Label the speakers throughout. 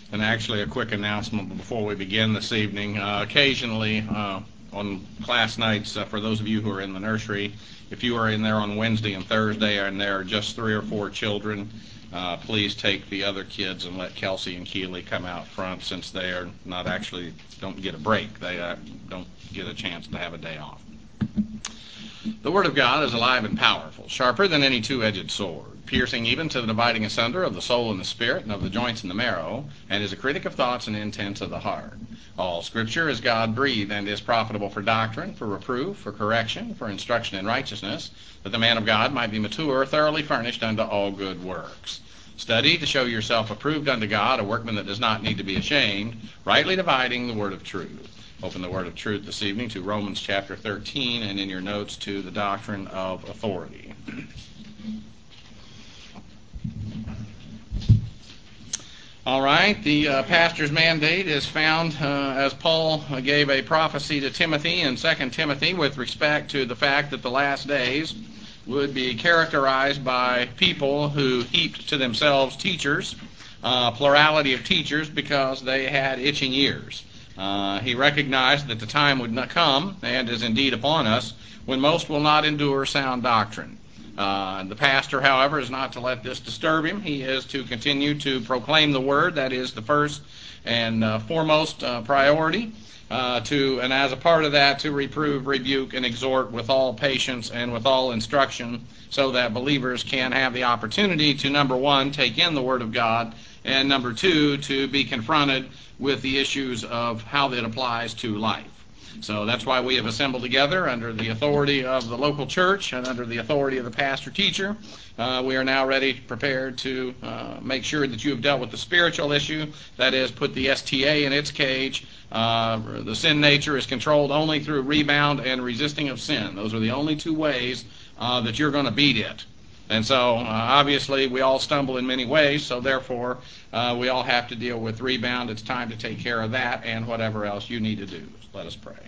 Speaker 1: And actually, a quick announcement before we begin this evening. Occasionally, on class nights, for those of you who are in the nursery, if you are in there on Wednesday and Thursday and there are just 3 or 4 children, please take the other kids and let Kelsey and Keeley come out front, since they are not actually, don't get a break. They don't get a chance to have a day off. The Word of God is alive and powerful, sharper than any two-edged sword, piercing even to the dividing asunder of the soul and the spirit, and of the joints and the marrow, and is a critic of thoughts and intents of the heart. All Scripture is God-breathed, and is profitable for doctrine, for reproof, for correction, for instruction in righteousness, that the man of God might be mature, thoroughly furnished unto all good works. Study to show yourself approved unto God, a workman that does not need to be ashamed, rightly dividing the word of truth. Open the word of truth this evening to Romans chapter 13, and in your notes to the doctrine of authority. All right, the pastor's mandate is found as Paul gave a prophecy to Timothy in 2 Timothy with respect to the fact that the last days would be characterized by people who heaped to themselves teachers, plurality of teachers, because they had itching ears. He recognized that the time would not come, and is indeed upon us, when most will not endure sound doctrine. The pastor, however, is not to let this disturb him. He is to continue to proclaim the word. That is the first and foremost priority. And as a part of that, to reprove, rebuke, and exhort with all patience and with all instruction, so that believers can have the opportunity to, number one, take in the Word of God, and number two, to be confronted with the issues of how it applies to life. So that's why we have assembled together under the authority of the local church and under the authority of the pastor-teacher. We are now ready, prepared to make sure that you have dealt with the spiritual issue, that is, put the STA in its cage. The sin nature is controlled only through rebound and resisting of sin. Those are the only 2 ways that you're going to beat it. And so, obviously, we all stumble in many ways, so therefore, we all have to deal with rebound. It's time to take care of that and whatever else you need to do. Let us pray.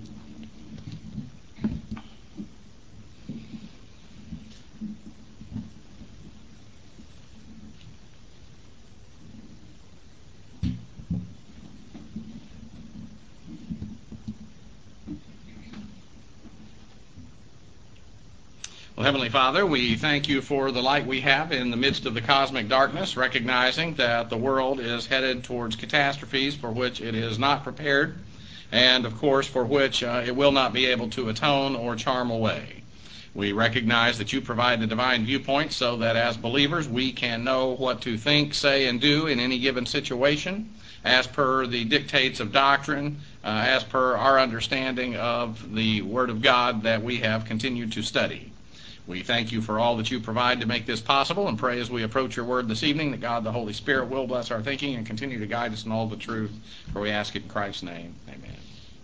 Speaker 1: Well, Heavenly Father, we thank you for the light we have in the midst of the cosmic darkness, recognizing that the world is headed towards catastrophes for which it is not prepared, and, of course, for which it will not be able to atone or charm away. We recognize that you provide the divine viewpoint so that as believers we can know what to think, say, and do in any given situation, as per the dictates of doctrine, as per our understanding of the Word of God that we have continued to study. We thank you for all that you provide to make this possible, and pray as we approach your word this evening that God the Holy Spirit will bless our thinking and continue to guide us in all the truth, for we ask it in Christ's name. Amen.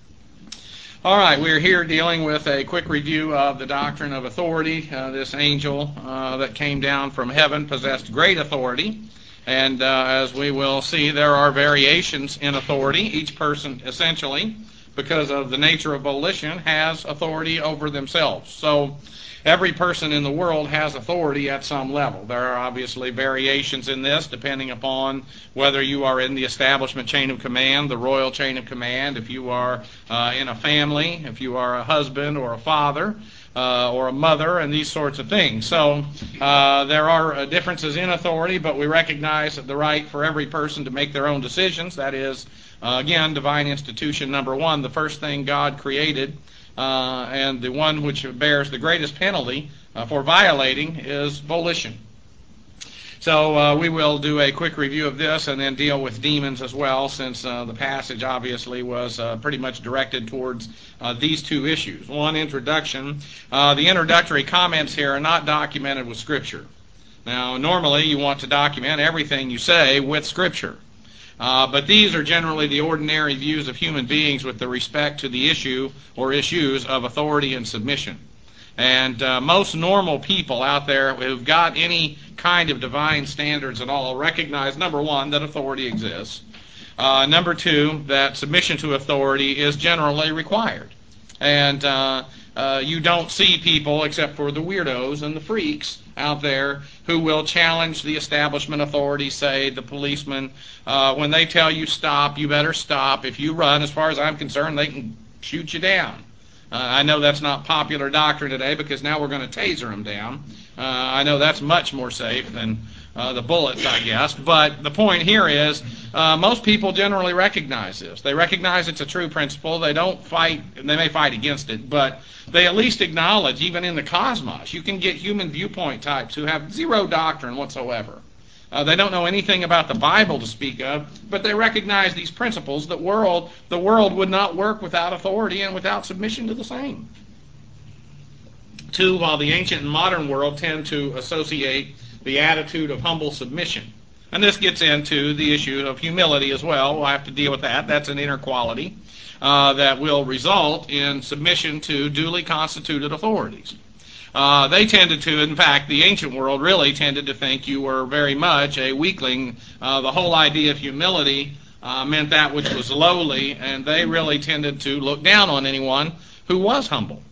Speaker 1: All right, we're here dealing with a quick review of the doctrine of authority. This angel that came down from heaven possessed great authority, and as we will see, there are variations in authority. Each person, essentially, because of the nature of volition, has authority over themselves. So every person in the world has authority at some level. There are obviously variations in this depending upon whether you are in the establishment chain of command, the royal chain of command, if you are in a family, if you are a husband or a father or a mother, and these sorts of things. So there are differences in authority, but we recognize the right for every person to make their own decisions. That is, again, divine institution number 1, the first thing God created, and the one which bears the greatest penalty for violating is volition. So we will do a quick review of this and then deal with demons as well, since the passage obviously was pretty much directed towards these 2 issues. One, introduction. The introductory comments here are not documented with Scripture. Now, normally you want to document everything you say with Scripture. But these are generally the ordinary views of human beings with respect to the issue or issues of authority and submission. And most normal people out there who've got any kind of divine standards at all recognize, number 1, that authority exists. Number 2, that submission to authority is generally required. And You don't see people, except for the weirdos and the freaks out there, who will challenge the establishment authorities, say the policemen. When they tell you stop, you better stop. If you run, as far as I'm concerned, they can shoot you down. I know that's not popular doctrine today because now we're going to taser them down. I know that's much more safe than the bullets, I guess. But the point here is most people generally recognize this. They recognize it's a true principle. They don't fight. They may fight against it, but they at least acknowledge, even in the cosmos, you can get human viewpoint types who have zero doctrine whatsoever. They don't know anything about the Bible to speak of, but they recognize these principles that the world would not work without authority and without submission to the same. Two, while the ancient and modern world tend to associate the attitude of humble submission. And this gets into the issue of humility as well. We'll have to deal with that. That's an inner quality that will result in submission to duly constituted authorities. They tended to, in fact, the ancient world really tended to think you were very much a weakling. The whole idea of humility meant that which was lowly, and they really tended to look down on anyone who was humble.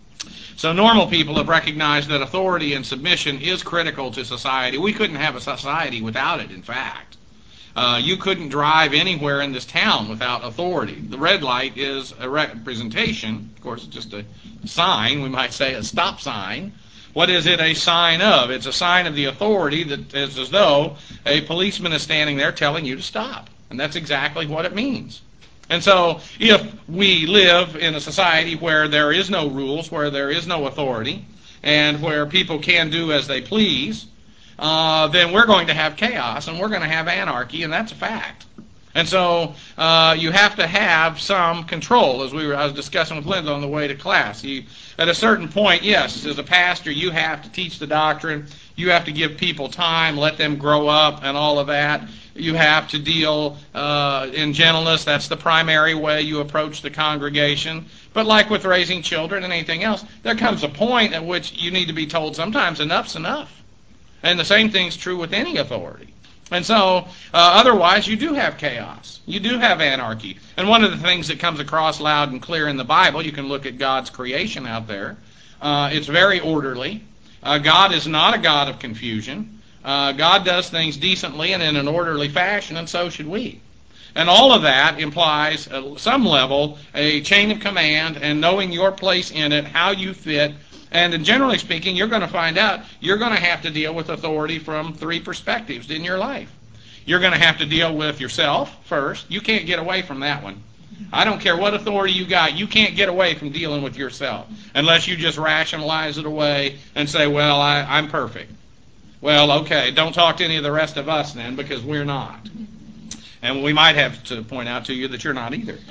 Speaker 1: So normal people have recognized that authority and submission is critical to society. We couldn't have a society without it, in fact. You couldn't drive anywhere in this town without authority. The red light is a representation. Of course, it's just a sign. We might say a stop sign. What is it a sign of? It's a sign of the authority that is as though a policeman is standing there telling you to stop. And that's exactly what it means. And so if we live in a society where there is no rules, where there is no authority, and where people can do as they please, then we're going to have chaos and we're going to have anarchy, and that's a fact. And so you have to have some control, as I was discussing with Linda on the way to class. At a certain point, yes, as a pastor, you have to teach the doctrine. You have to give people time, let them grow up, and all of that. You have to deal in gentleness. That's the primary way you approach the congregation. But like with raising children and anything else, there comes a point at which you need to be told sometimes enough's enough. And the same thing's true with any authority. And so, otherwise, you do have chaos. You do have anarchy. And one of the things that comes across loud and clear in the Bible, you can look at God's creation out there. It's very orderly. God is not a God of confusion. God does things decently and in an orderly fashion, and so should we. And all of that implies, at some level, a chain of command and knowing your place in it, how you fit. And generally speaking, you're going to find out you're going to have to deal with authority from three perspectives in your life. You're going to have to deal with yourself first. You can't get away from that one. I don't care what authority you got. You can't get away from dealing with yourself unless you just rationalize it away and say, well, I'm perfect. Well, okay, don't talk to any of the rest of us then, because we're not. And we might have to point out to you that you're not either.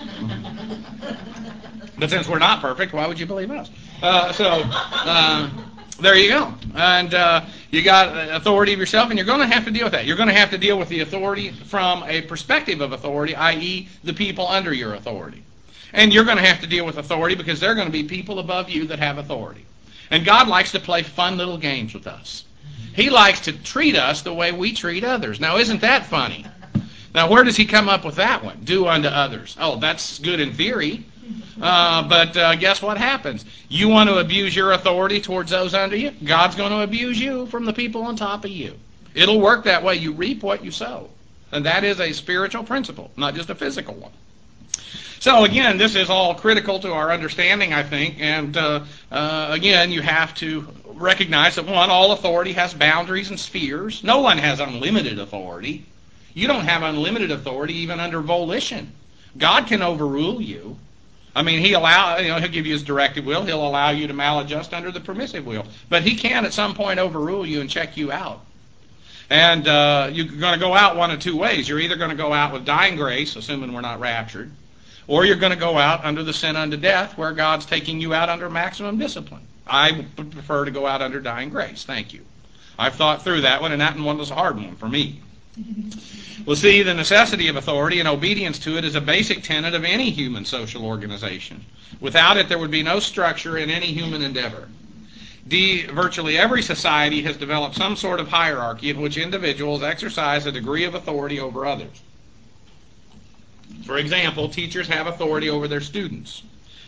Speaker 1: But since we're not perfect, why would you believe us? There you go. And you got authority of yourself, and you're going to have to deal with that. You're going to have to deal with the authority from a perspective of authority, i.e. the people under your authority. And you're going to have to deal with authority because there are going to be people above you that have authority. And God likes to play fun little games with us. He likes to treat us the way we treat others. Now, isn't that funny? Now, where does he come up with that one? Do unto others. Oh, that's good in theory. But guess what happens? You want to abuse your authority towards those under you? God's going to abuse you from the people on top of you. It'll work that way. You reap what you sow. And that is a spiritual principle, not just a physical one. So again, this is all critical to our understanding, I think. And again, you have to recognize that, one, all authority has boundaries and spheres. No one has unlimited authority. You don't have unlimited authority even under volition. God can overrule you. I mean, he'll give you his directive will. He'll allow you to maladjust under the permissive will. But he can at some point overrule you and check you out. And you're going to go out one of two ways. You're either going to go out with dying grace, assuming we're not raptured, or you're going to go out under the sin unto death, where God's taking you out under maximum discipline. I would prefer to go out under dying grace. Thank you. I've thought through that one, and that one was a hard one for me. Well, see, the necessity of authority and obedience to it is a basic tenet of any human social organization. Without it, there would be no structure in any human endeavor. Virtually every society has developed some sort of hierarchy in which individuals exercise a degree of authority over others. For example, teachers have authority over their students.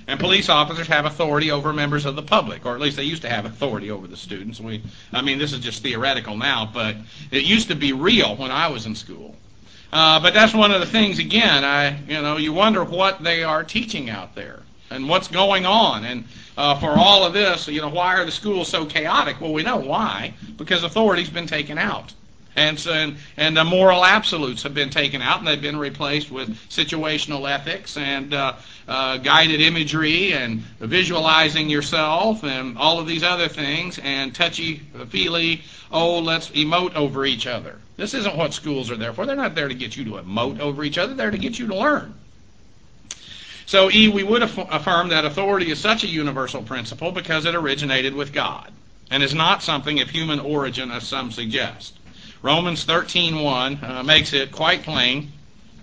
Speaker 1: And police officers have authority over members of the public, or at least they used to have authority over the students. This is just theoretical now, but it used to be real when I was in school. But that's one of the things, again, you wonder what they are teaching out there and what's going on. And for all of this, why are the schools so chaotic? Well, we know why, because authority's been taken out. And the moral absolutes have been taken out, and they've been replaced with situational ethics and guided imagery and visualizing yourself and all of these other things and touchy-feely, let's emote over each other. This isn't what schools are there for. They're not there to get you to emote over each other. They're there to get you to learn. So, we would affirm that authority is such a universal principle because it originated with God and is not something of human origin, as some suggest. Romans 13:1 makes it quite plain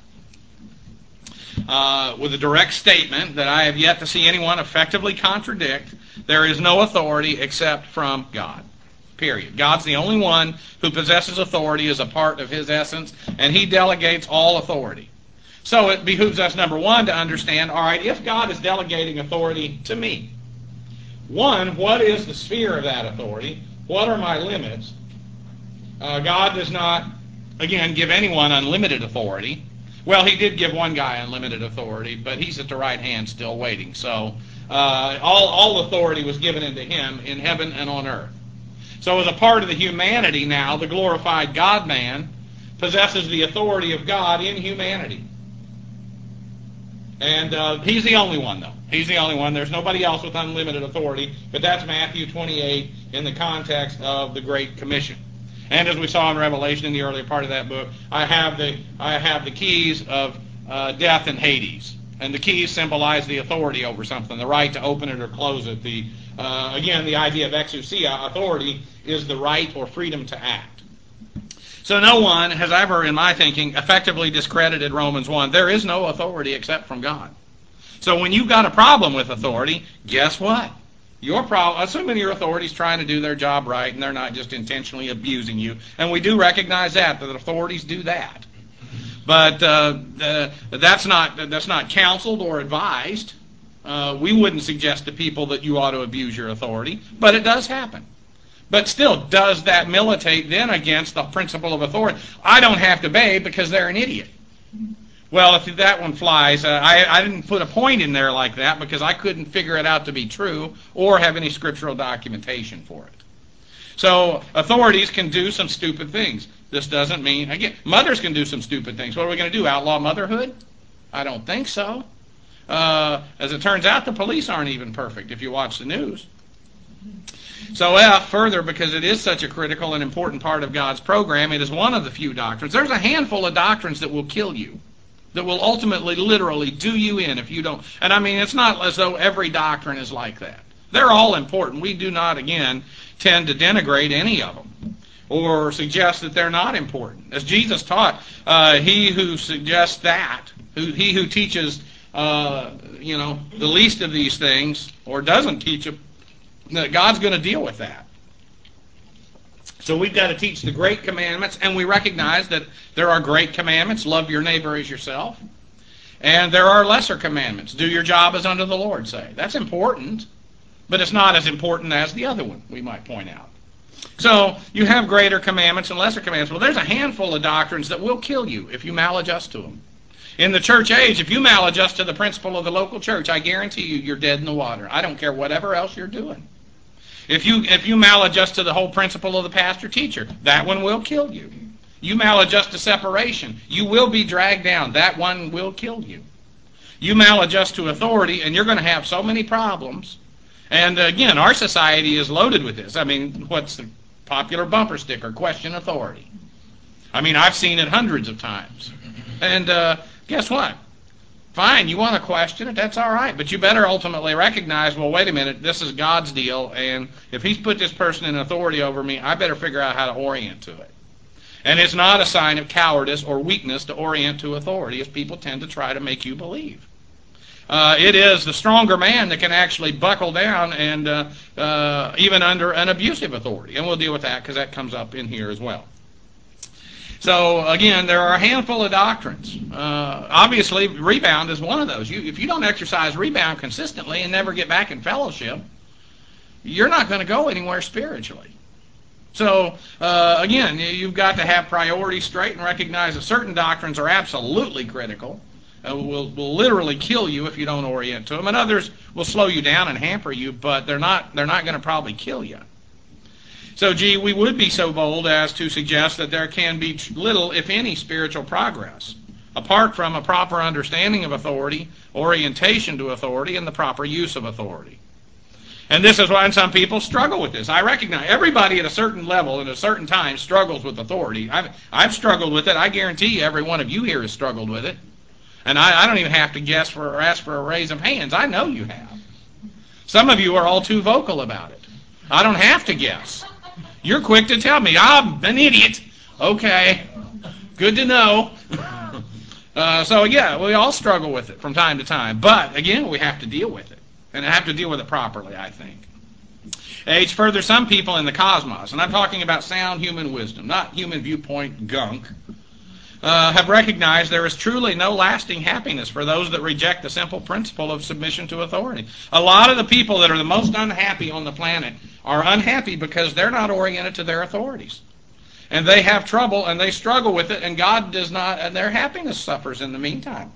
Speaker 1: with a direct statement that I have yet to see anyone effectively contradict. There is no authority except from God. Period. God's the only one who possesses authority as a part of His essence, and He delegates all authority. So it behooves us, number one, to understand, all right, if God is delegating authority to me, one, what is the sphere of that authority? What are my limits? God does not, again, give anyone unlimited authority. Well, He did give one guy unlimited authority, but he's at the right hand still waiting. So all authority was given into Him in heaven and on earth. So as a part of the humanity now, the glorified God-man possesses the authority of God in humanity. And He's the only one, though. He's the only one. There's nobody else with unlimited authority, but that's Matthew 28 in the context of the Great Commission. And as we saw in Revelation in the earlier part of that book, I have the keys of death and Hades. And the keys symbolize the authority over something, the right to open it or close it. Again, the idea of exousia, authority, is the right or freedom to act. So no one has ever, in my thinking, effectively discredited Romans 1. There is no authority except from God. So when you've got a problem with authority, guess what? Your problem, assuming your authority's trying to do their job right and they're not just intentionally abusing you, and we do recognize that authorities do that. But that's not counseled or advised. We wouldn't suggest to people that you ought to abuse your authority, but it does happen. But still, does that militate then against the principle of authority? I don't have to obey because they're an idiot. Well, if that one flies, I didn't put a point in there like that because I couldn't figure it out to be true or have any scriptural documentation for it. So authorities can do some stupid things. This doesn't mean, again, mothers can do some stupid things. What are we going to do, outlaw motherhood? I don't think so. As it turns out, the police aren't even perfect if you watch the news. So further, because it is such a critical and important part of God's program, it is one of the few doctrines. There's a handful of doctrines that will kill you, that will ultimately, literally do you in if you don't. And I mean, it's not as though every doctrine is like that. They're all important. We do not, again, tend to denigrate any of them or suggest that they're not important. As Jesus taught, he who suggests that, he who teaches, the least of these things or doesn't teach them, that God's going to deal with that. So we've got to teach the great commandments, and we recognize that there are great commandments. Love your neighbor as yourself. And there are lesser commandments. Do your job as unto the Lord, say. That's important, but it's not as important as the other one, we might point out. So you have greater commandments and lesser commandments. Well, there's a handful of doctrines that will kill you if you maladjust to them. In the church age, if you maladjust to the principle of the local church, I guarantee you, you're dead in the water. I don't care whatever else you're doing. If you maladjust to the whole principle of the pastor-teacher, that one will kill you. You maladjust to separation, you will be dragged down. That one will kill you. You maladjust to authority, and you're going to have so many problems. And again, our society is loaded with this. I mean, what's the popular bumper sticker? Question authority. I mean, I've seen it hundreds of times. And guess what? Fine, you want to question it, that's all right. But you better ultimately recognize, well, wait a minute, this is God's deal, and if He's put this person in authority over me, I better figure out how to orient to it. And it's not a sign of cowardice or weakness to orient to authority, as people tend to try to make you believe. It is the stronger man that can actually buckle down and even under an abusive authority. And we'll deal with that because that comes up in here as well. So, again, there are a handful of doctrines. Obviously, rebound is one of those. If you don't exercise rebound consistently and never get back in fellowship, you're not going to go anywhere spiritually. So, again, you've got to have priorities straight and recognize that certain doctrines are absolutely critical. Will literally kill you if you don't orient to them, and others will slow you down and hamper you, but they're not going to probably kill you. So, we would be so bold as to suggest that there can be little, if any, spiritual progress apart from a proper understanding of authority, orientation to authority, and the proper use of authority. And this is why some people struggle with this. I recognize everybody at a certain level and at a certain time struggles with authority. I've struggled with it. I guarantee you every one of you here has struggled with it. And I don't even have to guess or ask for a raise of hands. I know you have. Some of you are all too vocal about it. I don't have to guess. You're quick to tell me, I'm an idiot. Okay, good to know. So, yeah, we all struggle with it from time to time. But, again, we have to deal with it. And have to deal with it properly, I think. Further, some people in the cosmos, and I'm talking about sound human wisdom, not human viewpoint gunk, have recognized there is truly no lasting happiness for those that reject the simple principle of submission to authority. A lot of the people that are the most unhappy on the planet are unhappy because they're not oriented to their authorities. And they have trouble and they struggle with it, and God does not, and their happiness suffers in the meantime.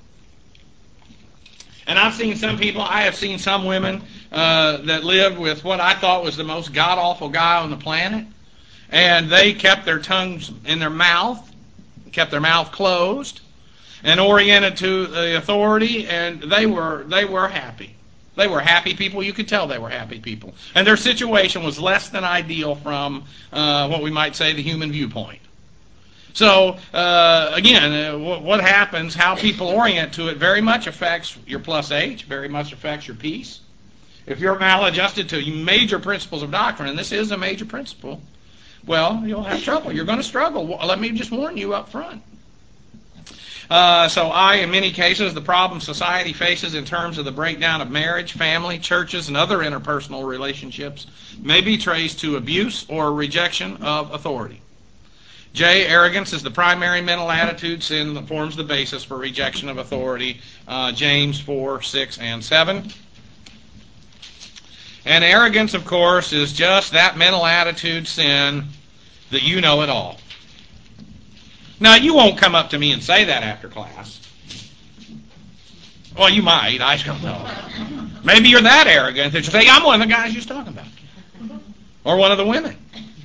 Speaker 1: And I've seen some people, I have seen some women that lived with what I thought was the most god-awful guy on the planet, and they kept their tongues in their mouth, kept their mouth closed, and oriented to the authority, and they were happy. They were happy people. You could tell they were happy people. And their situation was less than ideal from what we might say the human viewpoint. So, again, what happens, how people orient to it very much affects your plus H, very much affects your peace. If you're maladjusted to major principles of doctrine, and this is a major principle, well, you'll have trouble. You're going to struggle. Well, let me just warn you up front. So in many cases, the problem society faces in terms of the breakdown of marriage, family, churches, and other interpersonal relationships may be traced to abuse or rejection of authority. Arrogance is the primary mental attitude sin that forms the basis for rejection of authority, James 4, 6, and 7. And arrogance, of course, is just that mental attitude sin that you know it all. Now, you won't come up to me and say that after class. Well, you might. I don't know. Maybe you're that arrogant that you think, I'm one of the guys you're talking about. Or one of the women.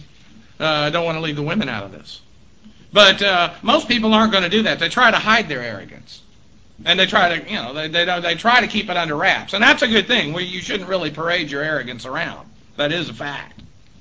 Speaker 1: I don't want to leave the women out of this. But most people aren't going to do that. They try to hide their arrogance. And they try to, they try to keep it under wraps. And that's a good thing. You shouldn't really parade your arrogance around. That is a fact.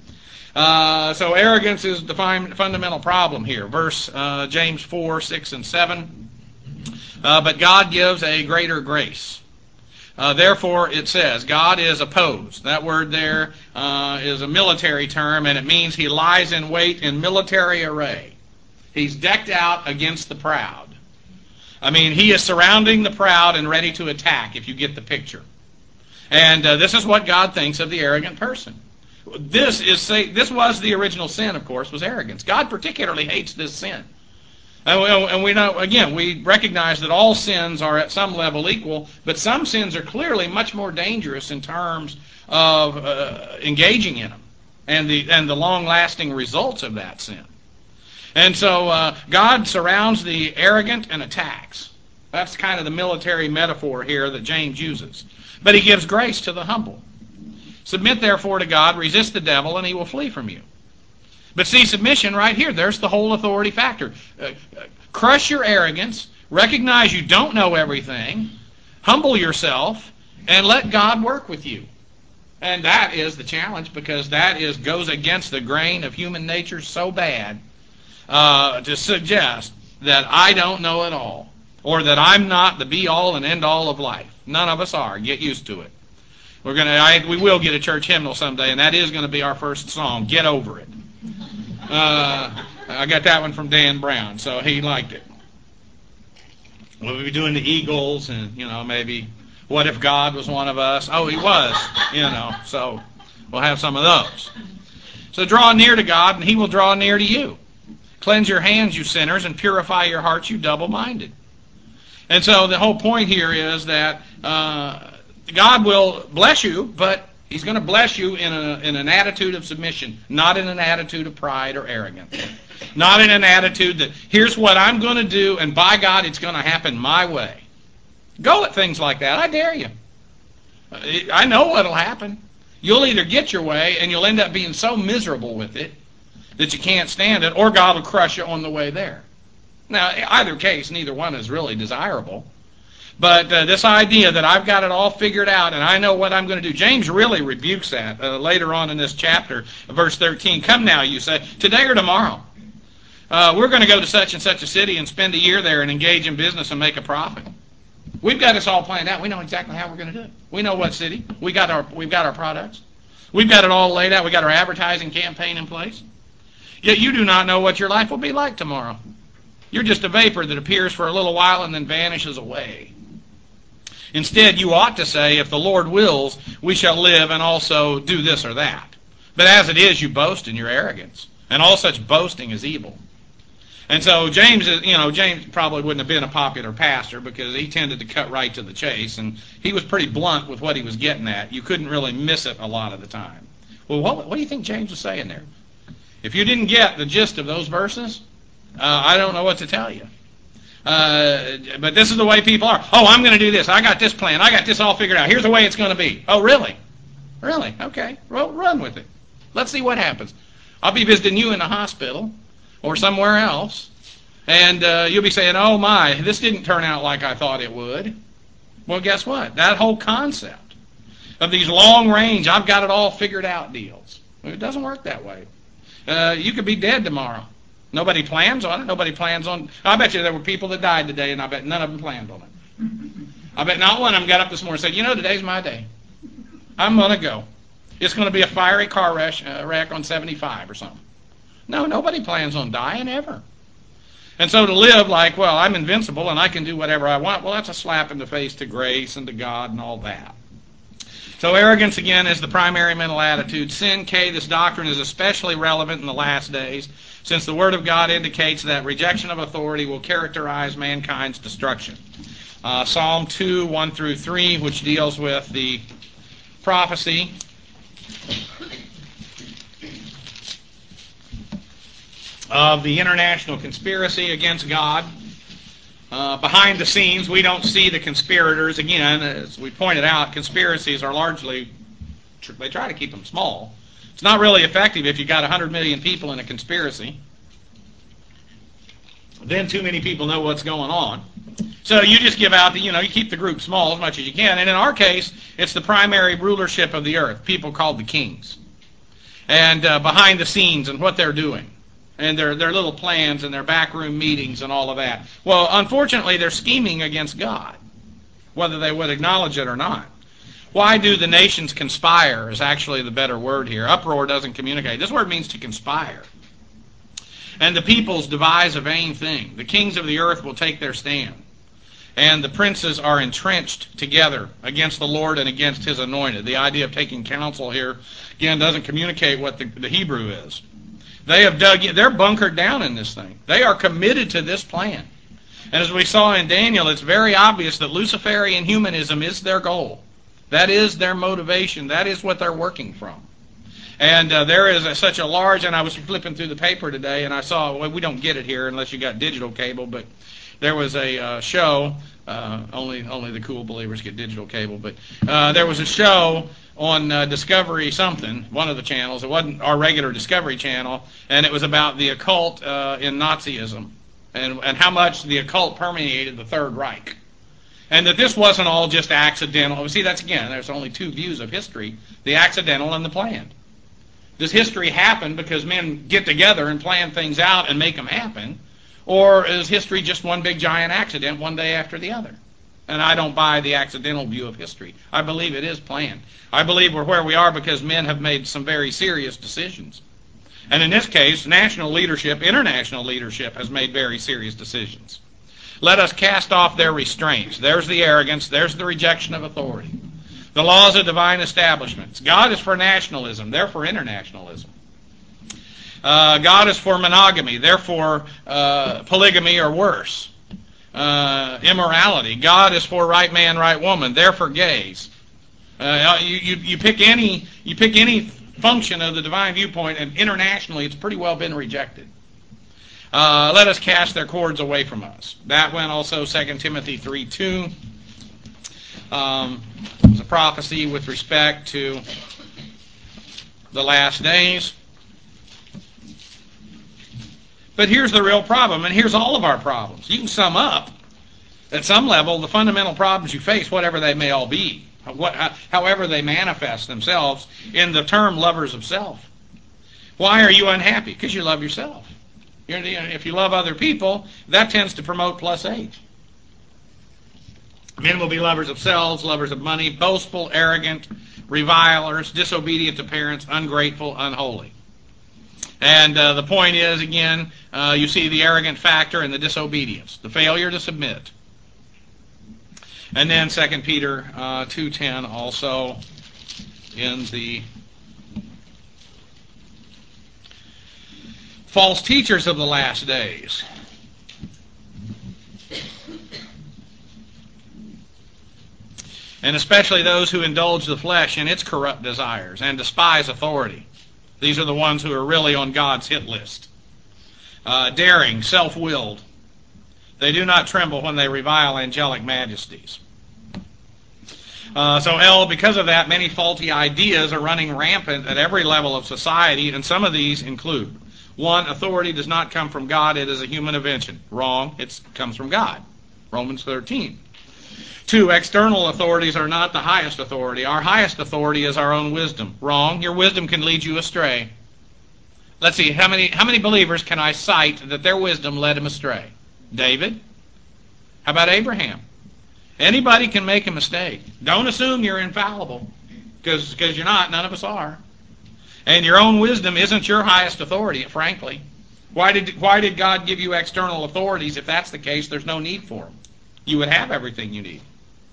Speaker 1: So arrogance is the fundamental problem here. James 4, 6, and 7. But God gives a greater grace. Therefore, it says, God is opposed. That word there is a military term, and it means he lies in wait in military array. He's decked out against the proud. I mean, he is surrounding the proud and ready to attack, if you get the picture. And this is what God thinks of the arrogant person. This was the original sin, of course, was arrogance. God particularly hates this sin. And we know, again, we recognize that all sins are at some level equal, but some sins are clearly much more dangerous in terms of engaging in them and the long-lasting results of that sin. And so God surrounds the arrogant and attacks. That's kind of the military metaphor here that James uses. But he gives grace to the humble. Submit therefore to God, resist the devil, and he will flee from you. But see, submission right here, there's the whole authority factor. Crush your arrogance, recognize you don't know everything, humble yourself, and let God work with you. And that is the challenge, because that goes against the grain of human nature so bad to suggest that I don't know it all, or that I'm not the be-all and end-all of life. None of us are. Get used to it. We will get a church hymnal someday, and that is going to be our first song, Get Over It. I got that one from Dan Brown, so he liked it. We'll be doing the Eagles, and, maybe, What If God Was One of Us? Oh, he was, so we'll have some of those. So draw near to God, and he will draw near to you. Cleanse your hands, you sinners, and purify your hearts, you double-minded. And so the whole point here is that God will bless you, but He's going to bless you in an attitude of submission, not in an attitude of pride or arrogance. Not in an attitude that, here's what I'm going to do, and by God, it's going to happen my way. Go at things like that. I dare you. I know what'll happen. You'll either get your way, and you'll end up being so miserable with it that you can't stand it, or God will crush you on the way there. Now, either case, neither one is really desirable. But this idea that I've got it all figured out and I know what I'm going to do, James really rebukes that later on in this chapter, verse 13. Come now, you say, today or tomorrow. We're going to go to such and such a city and spend a year there and engage in business and make a profit. We've got this all planned out. We know exactly how we're going to do it. We know what city. We've got our products. We've got it all laid out. We've got our advertising campaign in place. Yet you do not know what your life will be like tomorrow. You're just a vapor that appears for a little while and then vanishes away. Instead, you ought to say, if the Lord wills, we shall live and also do this or that. But as it is, you boast in your arrogance. And all such boasting is evil. And so James probably wouldn't have been a popular pastor because he tended to cut right to the chase. And he was pretty blunt with what he was getting at. You couldn't really miss it a lot of the time. Well, what do you think James was saying there? If you didn't get the gist of those verses, I don't know what to tell you. But this is the way people are. Oh, I'm going to do this. I got this plan. I got this all figured out. Here's the way it's going to be. Oh, really? Really? Okay. Well, run with it. Let's see what happens. I'll be visiting you in the hospital or somewhere else, and you'll be saying, oh, my, this didn't turn out like I thought it would. Well, guess what? That whole concept of these long-range, I've got it all figured out deals, it doesn't work that way. You could be dead tomorrow. Nobody plans on it. Nobody plans on... I bet you there were people that died today, and I bet none of them planned on it. I bet not one of them got up this morning and said, today's my day. I'm going to go. It's going to be a fiery car wreck on 75 or something. No, nobody plans on dying ever. And so to live like, well, I'm invincible and I can do whatever I want, well, that's a slap in the face to grace and to God and all that. So arrogance, again, is the primary mental attitude. Sin, this doctrine is especially relevant in the last days, since the Word of God indicates that rejection of authority will characterize mankind's destruction. Psalm 2, 1 through 3, which deals with the prophecy of the international conspiracy against God. Behind the scenes, we don't see the conspirators. Again, as we pointed out, conspiracies are largely, they try to keep them small. It's not really effective if you've got 100 million people in a conspiracy. Then too many people know what's going on. So you just give out you keep the group small as much as you can. And in our case, it's the primary rulership of the earth, people called the kings. And behind the scenes and what they're doing. And their little plans and their backroom meetings and all of that. Well, unfortunately, they're scheming against God, whether they would acknowledge it or not. Why do the nations conspire is actually the better word here. Uproar doesn't communicate. This word means to conspire. And the peoples devise a vain thing. The kings of the earth will take their stand. And the princes are entrenched together against the Lord and against His anointed. The idea of taking counsel here, again, doesn't communicate what the Hebrew is. They have they're bunkered down in this thing. They are committed to this plan. And as we saw in Daniel, it's very obvious that Luciferian humanism is their goal. That is their motivation. That is what they're working from. And there is such a large, and I was flipping through the paper today, and I saw, well, we don't get it here unless you got digital cable, but there was a show, only the cool believers get digital cable, but there was a show on Discovery something, one of the channels. It wasn't our regular Discovery channel, and it was about the occult in Nazism and how much the occult permeated the Third Reich. And that this wasn't all just accidental. See, there's only two views of history, the accidental and the planned. Does history happen because men get together and plan things out and make them happen? Or is history just one big giant accident one day after the other? And I don't buy the accidental view of history. I believe it is planned. I believe we're where we are because men have made some very serious decisions. And in this case, national leadership, international leadership has made very serious decisions. Let us cast off their restraints. There's the arrogance. There's the rejection of authority. The laws of divine establishments. God is for nationalism. They're for internationalism. God is for monogamy, therefore polygamy or worse. Immorality. God is for right man, right woman, therefore gays. You pick any function of the divine viewpoint, and internationally it's pretty well been rejected. Let us cast their cords away from us. That one also, 2 Timothy 3:2. It's a prophecy with respect to the last days. But here's the real problem, and here's all of our problems. You can sum up, at some level, the fundamental problems you face, whatever they may all be, however they manifest themselves, in the term lovers of self. Why are you unhappy? Because you love yourself. If you love other people, that tends to promote plus age. Men will be lovers of selves, lovers of money, boastful, arrogant, revilers, disobedient to parents, ungrateful, unholy. And the point is, again, you see the arrogant factor and the disobedience, the failure to submit. And then 2 Peter 2:10 also in the false teachers of the last days. And especially those who indulge the flesh in its corrupt desires and despise authority. These are the ones who are really on God's hit list. Daring, self-willed. They do not tremble when they revile angelic majesties. Because of that, many faulty ideas are running rampant at every level of society, and some of these include: 1, authority does not come from God, it is a human invention. Wrong, it comes from God. Romans 13. 2, external authorities are not the highest authority. Our highest authority is our own wisdom. Wrong. Your wisdom can lead you astray. Let's see, how many believers can I cite that their wisdom led him astray? David? How about Abraham? Anybody can make a mistake. Don't assume you're infallible, because you're not. None of us are. And your own wisdom isn't your highest authority, frankly. Why did God give you external authorities? If that's the case, there's no need for them. You would have everything you need.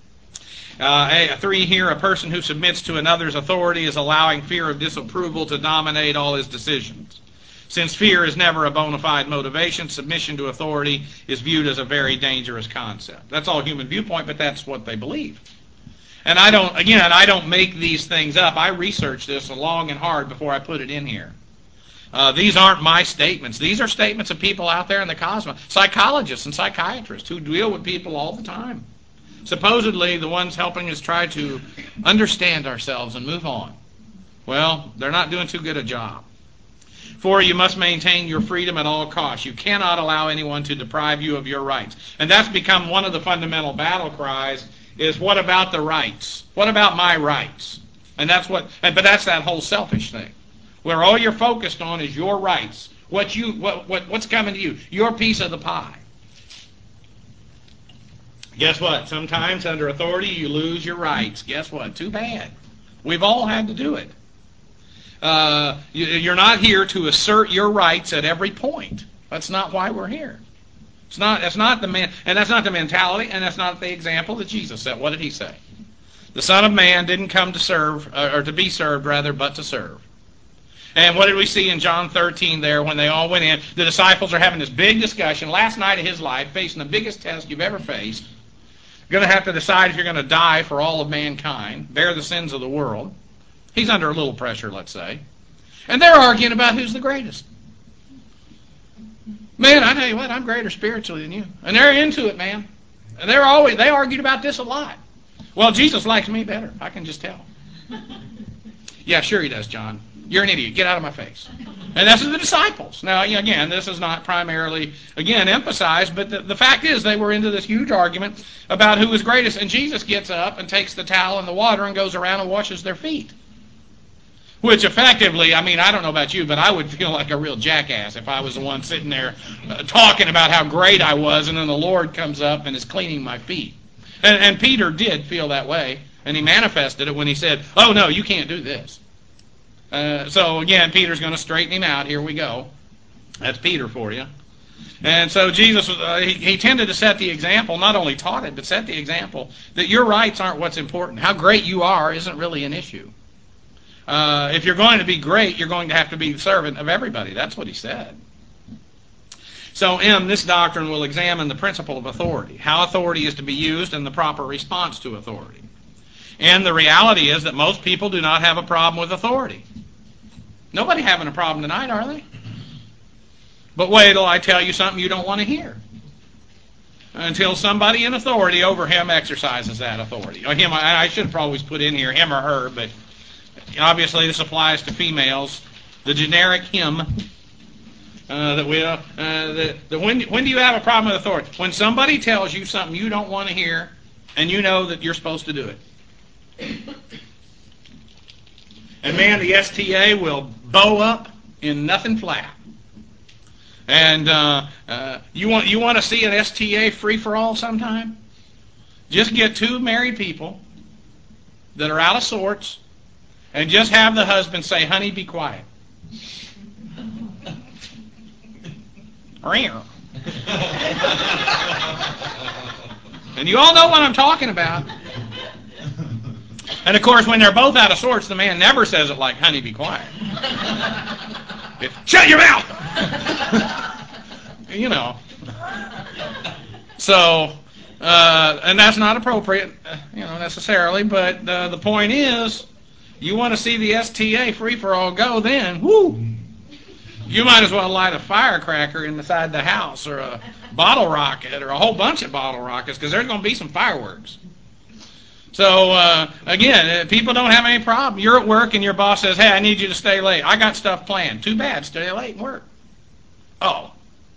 Speaker 1: 3 here, a person who submits to another's authority is allowing fear of disapproval to dominate all his decisions. Since fear is never a bona fide motivation, submission to authority is viewed as a very dangerous concept. That's all human viewpoint, but that's what they believe. And I don't make these things up. I researched this long and hard before I put it in here. These aren't my statements. These are statements of people out there in the cosmos, psychologists and psychiatrists who deal with people all the time. Supposedly the ones helping us try to understand ourselves and move on. Well, they're not doing too good a job. 4, you must maintain your freedom at all costs. You cannot allow anyone to deprive you of your rights. And that's become one of the fundamental battle cries, is what about the rights? What about my rights? But that's that whole selfish thing, where all you're focused on is your rights. What's coming to you? Your piece of the pie. Guess what? Sometimes under authority you lose your rights. Guess what? Too bad. We've all had to do it. You're not here to assert your rights at every point. That's not why we're here. That's not the mentality, and that's not the example that Jesus set. What did he say? The Son of Man didn't come to serve, or to be served, rather, but to serve. And what did we see in John 13 there when they all went in? The disciples are having this big discussion. Last night of his life, facing the biggest test you've ever faced. You're going to have to decide if you're going to die for all of mankind, bear the sins of the world. He's under a little pressure, let's say. And they're arguing about who's the greatest. Man, I tell you what, I'm greater spiritually than you. And they're into it, man. And they argued about this a lot. Well, Jesus likes me better. I can just tell. Yeah, sure he does, John. You're an idiot. Get out of my face. And this is the disciples. Now, again, this is not primarily, emphasized, but the fact is they were into this huge argument about who was greatest. And Jesus gets up and takes the towel and the water and goes around and washes their feet. Which effectively, I don't know about you, but I would feel like a real jackass if I was the one sitting there talking about how great I was, and then the Lord comes up and is cleaning my feet. And Peter did feel that way, and he manifested it when he said, oh, no, you can't do this. So again, Peter's going to straighten him out. Here we go. That's Peter for you. And so Jesus, he tended to set the example, not only taught it, but set the example that your rights aren't what's important. How great you are isn't really an issue. If you're going to be great, you're going to have to be the servant of everybody. That's what he said. So M, this doctrine will examine the principle of authority, how authority is to be used, and the proper response to authority. And the reality is that most people do not have a problem with authority. Nobody having a problem tonight, are they? But wait till I tell you something you don't want to hear. Until somebody in authority over him exercises that authority. Or him, I should have always put in here him or her, but obviously this applies to females. The generic him. When do you have a problem with authority? When somebody tells you something you don't want to hear, and you know that you're supposed to do it. And man, the STA will bow up in nothing flat. And you want to see an STA free for all sometime? Just get two married people that are out of sorts, and just have the husband say, "Honey, be quiet." And you all know what I'm talking about. And of course, when they're both out of sorts, the man never says it like, "Honey, be quiet." Shut your mouth! You know. So, and that's not appropriate, necessarily. But the point is, you want to see the STA free for all go, then, whoo! You might as well light a firecracker inside the house, or a bottle rocket, or a whole bunch of bottle rockets, because there's going to be some fireworks. So, again, people don't have any problem. You're at work and your boss says, "Hey, I need you to stay late. I got stuff planned." Too bad, stay late and work. Oh.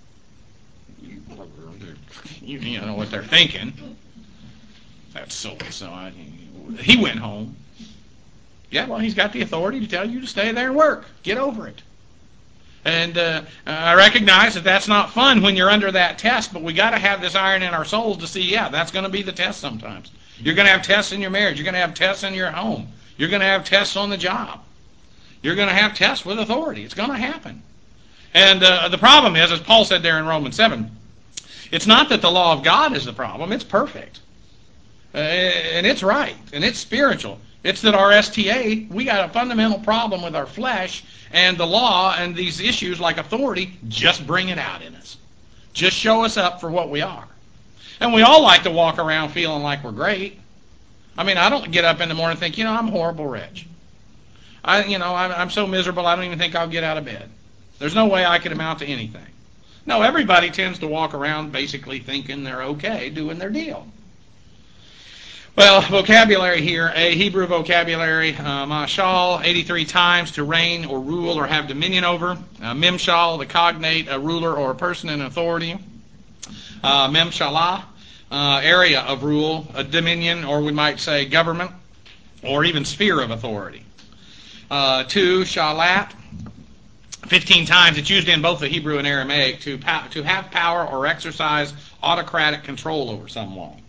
Speaker 1: You know what they're thinking. That's so. He went home. Yeah, well, he's got the authority to tell you to stay there and work. Get over it. And I recognize that that's not fun when you're under that test, but we got to have this iron in our souls to see, yeah, that's going to be the test sometimes. You're going to have tests in your marriage. You're going to have tests in your home. You're going to have tests on the job. You're going to have tests with authority. It's going to happen. And the problem is, as Paul said there in Romans 7, it's not that the law of God is the problem. It's perfect. And it's right. And it's spiritual. It's that our STA, we got a fundamental problem with our flesh, and the law and these issues like authority just bring it out in us. Just show us up for what we are. And we all like to walk around feeling like we're great. I mean, I don't get up in the morning and think, I'm a horrible wretch. I'm so miserable I don't even think I'll get out of bed. There's no way I could amount to anything. No, everybody tends to walk around basically thinking they're okay, doing their deal. Well, vocabulary here, a Hebrew vocabulary, mashal, 83 times, to reign or rule or have dominion over. Mimshal, the cognate, a ruler or a person in authority. Memshalah, area of rule, a dominion, or we might say government, or even sphere of authority. 2, shalat, 15 times. It's used in both the Hebrew and Aramaic to have power or exercise autocratic control over someone.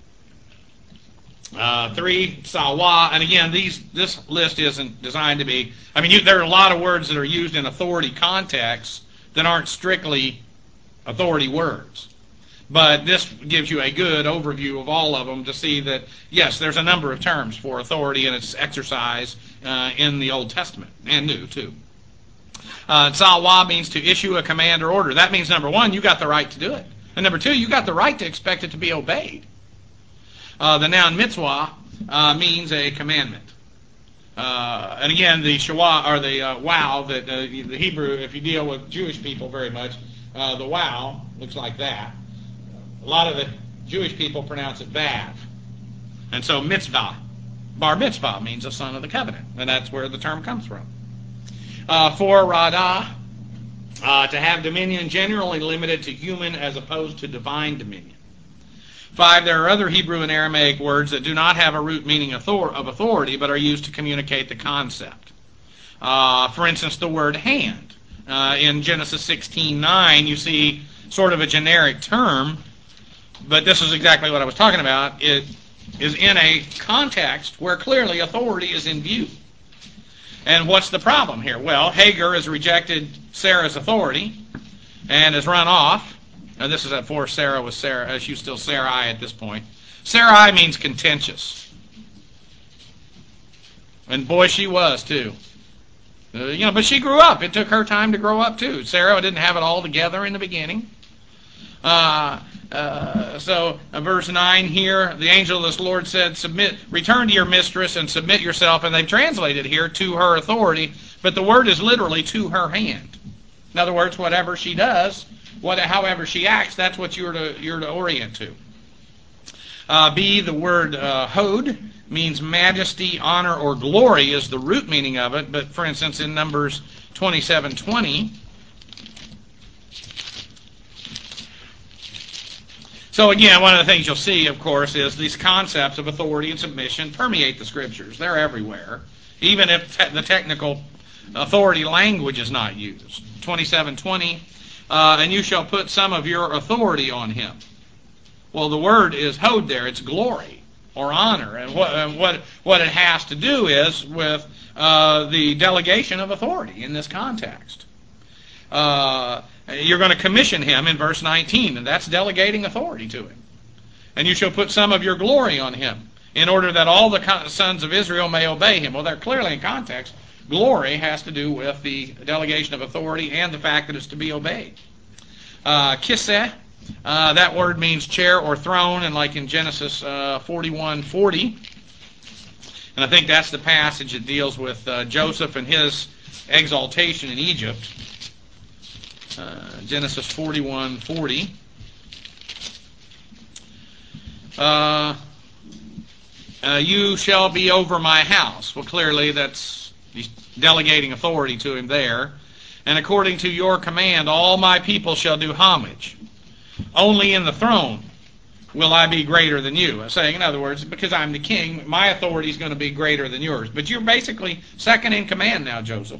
Speaker 1: 3, sawa, and again, this list isn't designed to be, there are a lot of words that are used in authority contexts that aren't strictly authority words. But this gives you a good overview of all of them to see that, yes, there's a number of terms for authority and its exercise in the Old Testament, and New, too. Sawa means to issue a command or order. That means, number one, you got the right to do it. And number two, you got the right to expect it to be obeyed. The noun mitzvah means a commandment. And again, the shawah, or the wow, that the Hebrew, if you deal with Jewish people very much, the wow looks like that. A lot of the Jewish people pronounce it vav. And so mitzvah, bar mitzvah, means a son of the covenant. And that's where the term comes from. 4, radah, to have dominion, generally limited to human as opposed to divine dominion. 5, there are other Hebrew and Aramaic words that do not have a root meaning of authority, but are used to communicate the concept. For instance, the word hand. In Genesis 16:9, you see sort of a generic term, but this is exactly what I was talking about. It is in a context where clearly authority is in view. And what's the problem here? Well, Hagar has rejected Sarah's authority and has run off. Now, this is before Sarah was Sarah. She's still Sarai at this point. Sarai means contentious. And boy, she was too. But she grew up. It took her time to grow up too. Sarah didn't have it all together in the beginning. Verse 9 here, the angel of the Lord said, return to your mistress and submit yourself. And they've translated here, to her authority. But the word is literally to her hand. In other words, whatever she does, however she acts, that's what you're to orient to. The word hod means majesty, honor, or glory is the root meaning of it. But for instance, in Numbers 27:20. So again, one of the things you'll see, of course, is these concepts of authority and submission permeate the Scriptures. They're everywhere, even if the technical authority language is not used. 27:20, and you shall put some of your authority on him. Well, the word is hod there. It's glory or honor. And what it has to do is with the delegation of authority in this context. You're going to commission him in verse 19, and that's delegating authority to him. And you shall put some of your glory on him, in order that all the sons of Israel may obey him. Well, they're clearly in context. Glory has to do with the delegation of authority and the fact that it's to be obeyed. Kiseh, that word means chair or throne, and like in Genesis 41:40, and I think that's the passage that deals with Joseph and his exaltation in Egypt. Genesis 41:40. You shall be over my house. Well, clearly that's delegating authority to him there. And according to your command, all my people shall do homage. Only in the throne will I be greater than you. I'm saying, in other words, because I'm the king, my authority is going to be greater than yours. But you're basically second in command now, Joseph.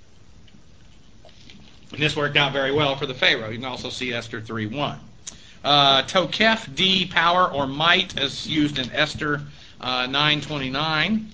Speaker 1: And this worked out very well for the Pharaoh. You can also see Esther 3:1. Tokef, power or might, as used in Esther 9:29.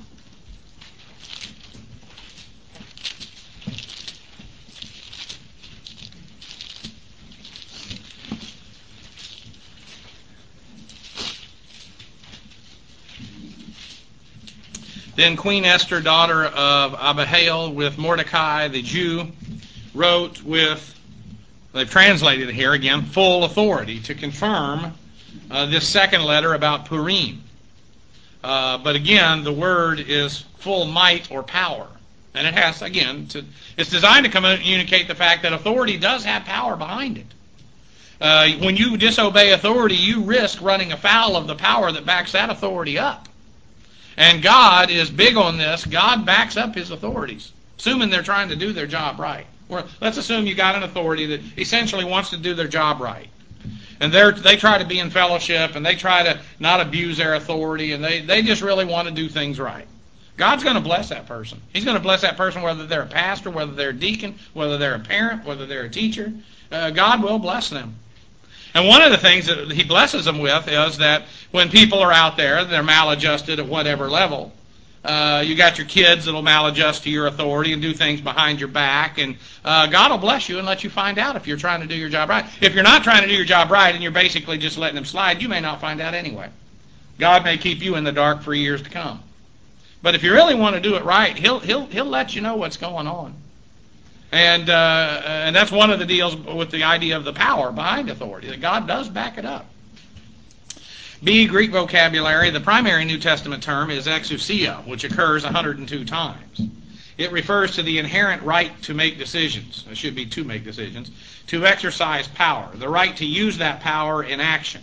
Speaker 1: Then Queen Esther, daughter of Abihail, with Mordecai the Jew, wrote with, they've translated it here again, full authority to confirm this second letter about Purim. But again, the word is full might or power. And it has, again, it's designed to communicate the fact that authority does have power behind it. When you disobey authority, you risk running afoul of the power that backs that authority up. And God is big on this. God backs up his authorities, assuming they're trying to do their job right. Let's assume you got an authority that essentially wants to do their job right. And they try to be in fellowship, and they try to not abuse their authority, and they just really want to do things right. God's going to bless that person. He's going to bless that person whether they're a pastor, whether they're a deacon, whether they're a parent, whether they're a teacher. God will bless them. And one of the things that he blesses them with is that when people are out there, they're maladjusted at whatever level. You got your kids that'll maladjust to your authority and do things behind your back, and God will bless you and let you find out if you're trying to do your job right. If you're not trying to do your job right and you're basically just letting them slide, you may not find out anyway. God may keep you in the dark for years to come. But if you really want to do it right, he'll let you know what's going on. And that's one of the deals with the idea of the power behind authority, that God does back it up. Greek vocabulary. The primary New Testament term is exousia, which occurs 102 times. It refers to the inherent right to make decisions. It should be to make decisions. To exercise power. The right to use that power in action.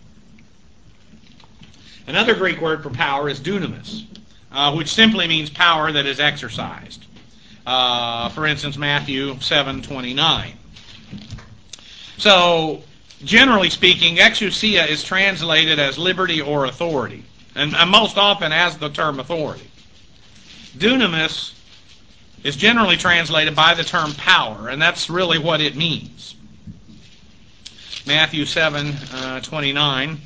Speaker 1: Another Greek word for power is dunamis, which simply means power that is exercised. For instance, Matthew 7:29. So, generally speaking, exousia is translated as liberty or authority, and most often as the term authority. Dunamis is generally translated by the term power, and that's really what it means. Matthew 7:29.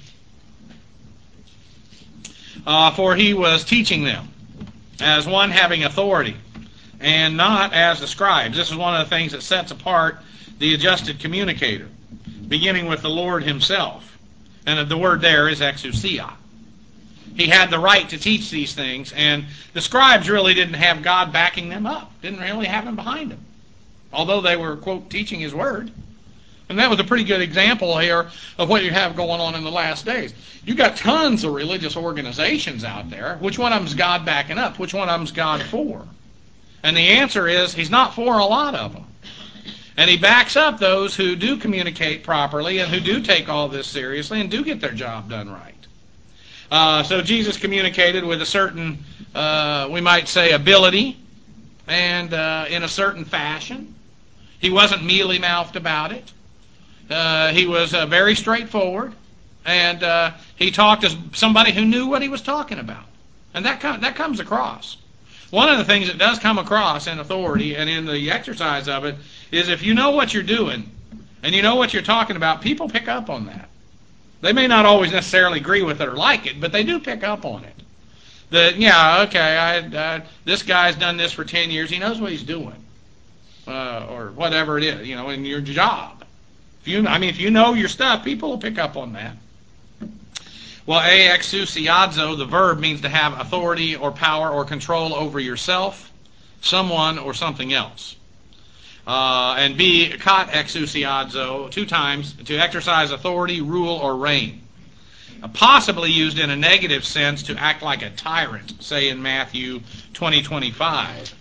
Speaker 1: For he was teaching them as one having authority, and not as the scribes. This is one of the things that sets apart the adjusted communicator, beginning with the Lord himself. And the word there is exousia. He had the right to teach these things, and the scribes really didn't have God backing them up, didn't really have him behind them, although they were, quote, teaching his word. And that was a pretty good example here of what you have going on in the last days. You've got tons of religious organizations out there. Which one of them's God backing up? Which one of them's God for? And the answer is he's not for a lot of them. And he backs up those who do communicate properly and who do take all this seriously and do get their job done right. So Jesus communicated with a certain, we might say, ability and in a certain fashion. He wasn't mealy-mouthed about it. He was very straightforward, and he talked as somebody who knew what he was talking about. And that comes across. One of the things that does come across in authority and in the exercise of it is if you know what you're doing and you know what you're talking about, people pick up on that. They may not always necessarily agree with it or like it, but they do pick up on it. That, yeah, okay, this guy's done this for 10 years. He knows what he's doing. Or whatever it is, in your job. If you know your stuff, people will pick up on that. Well, exousiazo, the verb, means to have authority or power or control over yourself, someone, or something else. And B, kat exousiazo, 2 times, to exercise authority, rule, or reign. Possibly used in a negative sense to act like a tyrant, say in Matthew 20:25.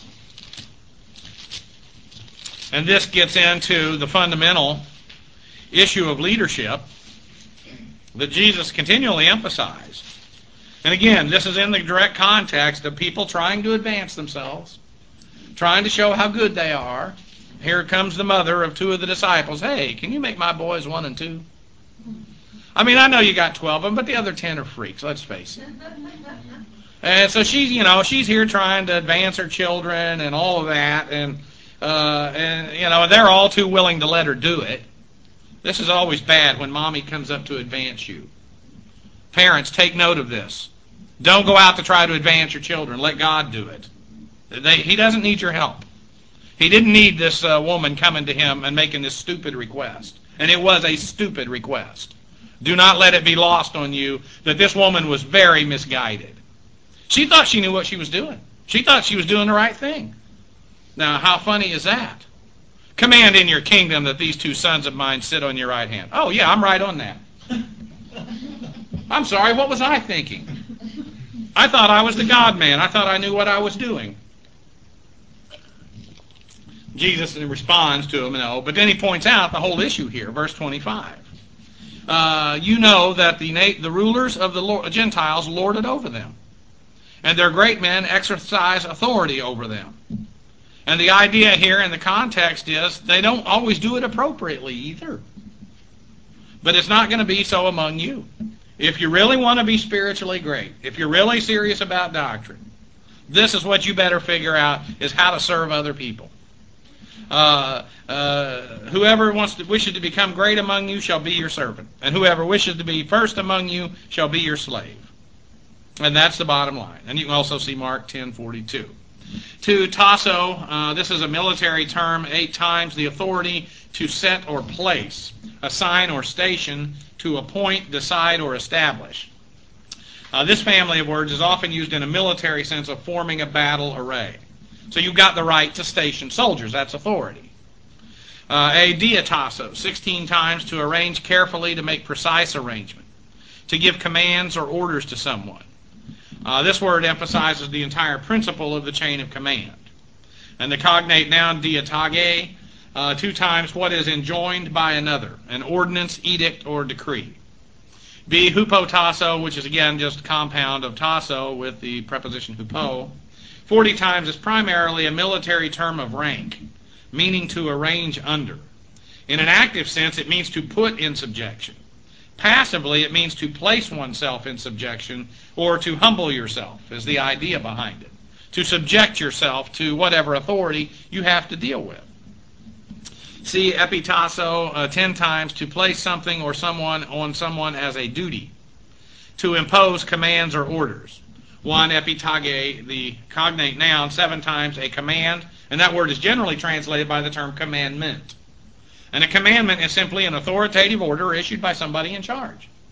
Speaker 1: And this gets into the fundamental issue of leadership that Jesus continually emphasized. And again, this is in the direct context of people trying to advance themselves, trying to show how good they are. Here comes the mother of 2 of the disciples. Hey, can you make my boys 1 and 2? I know you got 12 of them, but the other 10 are freaks, let's face it. And so she's here trying to advance her children and all of that, and they're all too willing to let her do it. This is always bad when mommy comes up to advance you. Parents, take note of this. Don't go out to try to advance your children. Let God do it. He doesn't need your help. He didn't need this woman coming to him and making this stupid request. And it was a stupid request. Do not let it be lost on you that this woman was very misguided. She thought she knew what she was doing. She thought she was doing the right thing. Now, how funny is that? Command in your kingdom that these 2 sons of mine sit on your right hand. Oh, yeah, I'm right on that. I'm sorry, what was I thinking? I thought I was the God-man. I thought I knew what I was doing. Jesus responds to him, no, but then he points out the whole issue here, verse 25. You know that the rulers of the Gentiles lord it over them, and their great men exercise authority over them. And the idea here in the context is they don't always do it appropriately either. But it's not going to be so among you. If you really want to be spiritually great, if you're really serious about doctrine, this is what you better figure out, is how to serve other people. Whoever wishes to become great among you shall be your servant, and whoever wishes to be first among you shall be your slave. And that's the bottom line. And you can also see Mark 10:42. To tasso, this is a military term, 8 times, the authority to set or place, assign or station, to appoint, decide, or establish. This family of words is often used in a military sense of forming a battle array. So you've got the right to station soldiers. That's authority. A diatasso, 16 times, to arrange carefully, to make precise arrangement, to give commands or orders to someone. This word emphasizes the entire principle of the chain of command. And the cognate noun diatage, 2 times, what is enjoined by another, an ordinance, edict, or decree. B, hupotasso, which is again just a compound of tasso with the preposition hupo. 40 times is primarily a military term of rank, meaning to arrange under. In an active sense, it means to put in subjection. Passively, it means to place oneself in subjection or to humble yourself, is the idea behind it. To subject yourself to whatever authority you have to deal with. See epitasso, 10 times, to place something or someone on someone as a duty. To impose commands or orders. 1 epitage, the cognate noun, 7 times, a command, and that word is generally translated by the term commandment. And a commandment is simply an authoritative order issued by somebody in charge.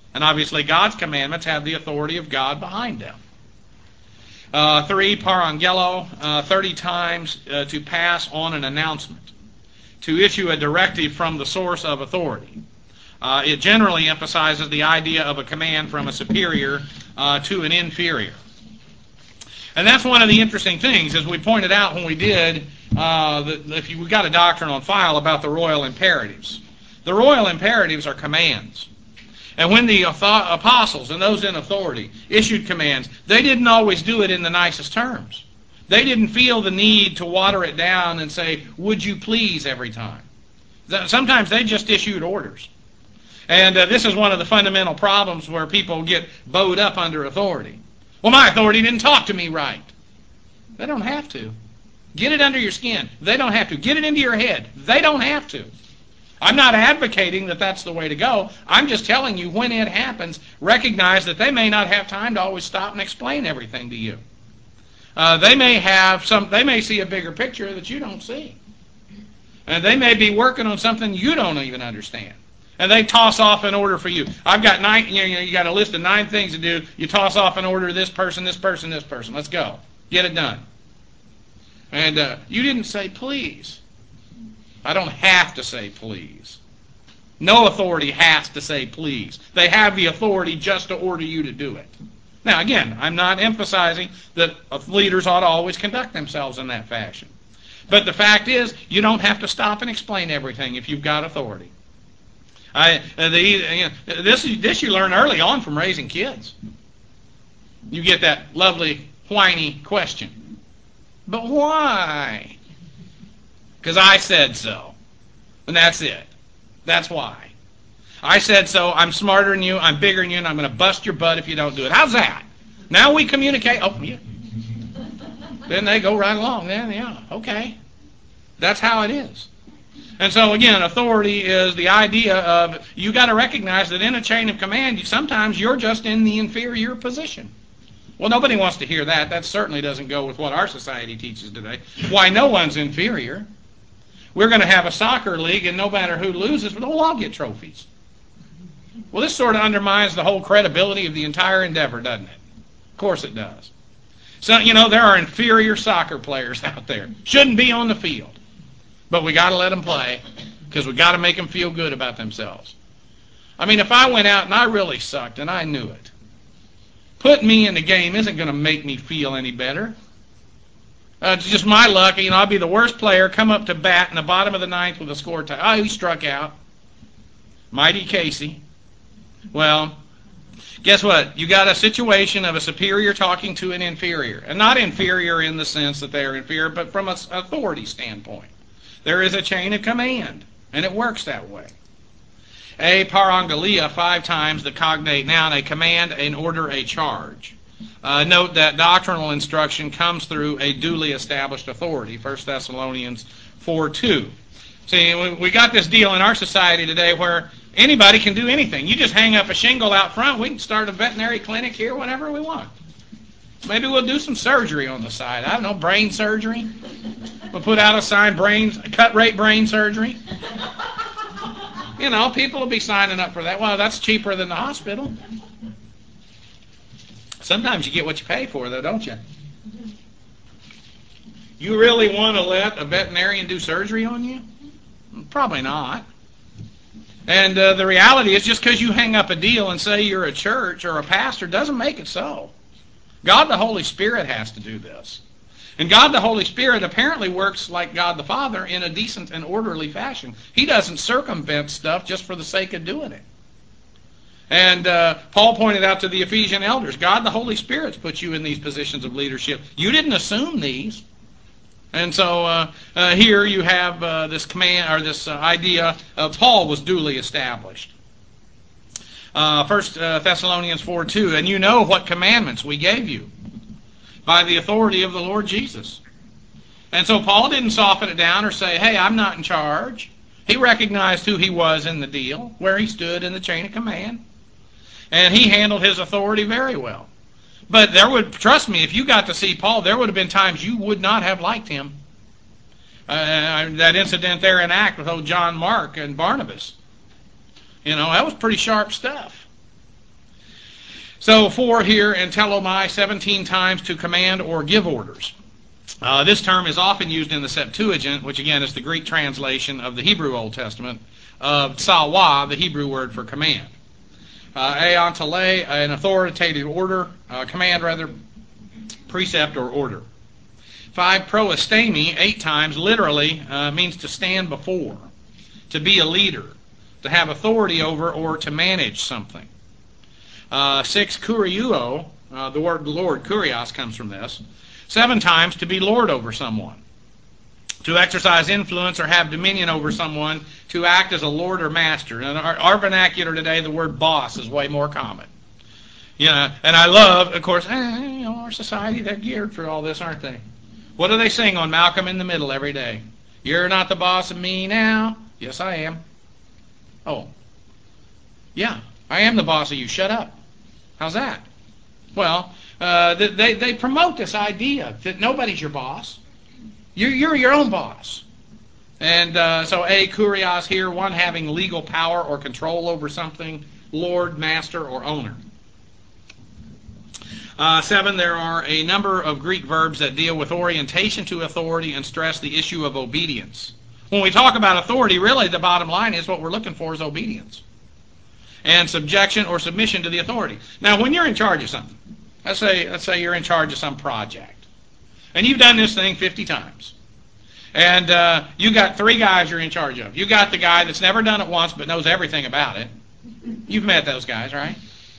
Speaker 1: And obviously God's commandments have the authority of God behind them. 3, parangelo, 30 times to pass on an announcement, to issue a directive from the source of authority. It generally emphasizes the idea of a command from a superior to an inferior. And that's one of the interesting things, as we pointed out when we did, we got a doctrine on file about the royal imperatives. The royal imperatives are commands. And when the apostles and those in authority issued commands, they didn't always do it in the nicest terms. They didn't feel the need to water it down and say, would you please, every time. Sometimes they just issued orders. And this is one of the fundamental problems where people get bowed up under authority. Well, my authority didn't talk to me right. They don't have to. Get it under your skin. They don't have to. Get it into your head. They don't have to. I'm not advocating that that's the way to go. I'm just telling you, when it happens, recognize that they may not have time to always stop and explain everything to you. They may see a bigger picture that you don't see. And they may be working on something you don't even understand. And they toss off an order for you. I've got 9, you got a list of 9 things to do. You toss off an order, this person, this person, this person. Let's go. Get it done. And you didn't say please. I don't have to say please. No authority has to say please. They have the authority just to order you to do it. Now, again, I'm not emphasizing that leaders ought to always conduct themselves in that fashion. But the fact is, you don't have to stop and explain everything if you've got authority. This you learn early on from raising kids. You get that lovely, whiny question. But why? Because I said so. And that's it. That's why. I said so, I'm smarter than you, I'm bigger than you, and I'm going to bust your butt if you don't do it. How's that? Now we communicate. Oh, yeah. Then they go right along. Then, yeah, okay. That's how it is. And so, again, authority is the idea of, you got to recognize that in a chain of command, sometimes you're just in the inferior position. Well, nobody wants to hear that. That certainly doesn't go with what our society teaches today. Why, no one's inferior. We're going to have a soccer league, and no matter who loses, we'll all get trophies. Well, this sort of undermines the whole credibility of the entire endeavor, doesn't it? Of course it does. So, there are inferior soccer players out there. Shouldn't be on the field. But we got to let them play, because we got to make them feel good about themselves. I mean, if I went out and I really sucked and I knew it, putting me in the game isn't going to make me feel any better. It's just my luck. I'll be the worst player, come up to bat in the bottom of the 9th with a score tie. Oh, he struck out. Mighty Casey. Well, guess what? You got a situation of a superior talking to an inferior. And not inferior in the sense that they're inferior, but from an authority standpoint. There is a chain of command, and it works that way. A parangalia, 5 times the cognate noun, a command, an order, a charge. Note that doctrinal instruction comes through a duly established authority, 1 Thessalonians 4:2. See, we got this deal in our society today where anybody can do anything. You just hang up a shingle out front, we can start a veterinary clinic here whenever we want. Maybe we'll do some surgery on the side. I don't know, brain surgery. We'll put out a sign, cut rate brain surgery. People will be signing up for that. Well, that's cheaper than the hospital. Sometimes you get what you pay for, though, don't you? You really want to let a veterinarian do surgery on you? Probably not. And the reality is, just because you hang up a deal and say you're a church or a pastor doesn't make it so. God the Holy Spirit has to do this. And God the Holy Spirit apparently works like God the Father in a decent and orderly fashion. He doesn't circumvent stuff just for the sake of doing it. And Paul pointed out to the Ephesian elders, God the Holy Spirit's put you in these positions of leadership. You didn't assume these. And so here you have this command, or this idea of Paul was duly established. 1 Thessalonians 4:2, and you know what commandments we gave you by the authority of the Lord Jesus. And so Paul didn't soften it down or say, hey, I'm not in charge. He recognized who he was in the deal, where he stood in the chain of command. And he handled his authority very well. But trust me, if you got to see Paul, there would have been times you would not have liked him. That incident there in Acts with old John Mark and Barnabas. That was pretty sharp stuff. So 4 here, and telomai, 17 times to command or give orders. This term is often used in the Septuagint, which again is the Greek translation of the Hebrew Old Testament, of tsawa, the Hebrew word for command. Eontele, an authoritative order, command rather, precept or order. 5, proestemi, 8 times, literally means to stand before, to be a leader, to have authority over, or to manage something. 6, kuriuo, the word Lord, kurios, comes from this. 7 times, to be Lord over someone, to exercise influence or have dominion over someone, to act as a lord or master. In our vernacular today, the word boss is way more common. And I love, of course, our society, they're geared for all this, aren't they? What do they sing on Malcolm in the Middle every day? You're not the boss of me now. Yes, I am. Oh, yeah, I am the boss of you. Shut up. How's that? Well, they promote this idea that nobody's your boss. You're your own boss. And so kurios here, one having legal power or control over something, lord, master, or owner. 7, there are a number of Greek verbs that deal with orientation to authority and stress the issue of obedience. When we talk about authority, really the bottom line is what we're looking for is obedience and subjection or submission to the authority. Now, when you're in charge of something, let's say you're in charge of some project, and you've done this thing 50 times, and you got 3 guys you're in charge of. You got the guy that's never done it once but knows everything about it. You've met those guys, right?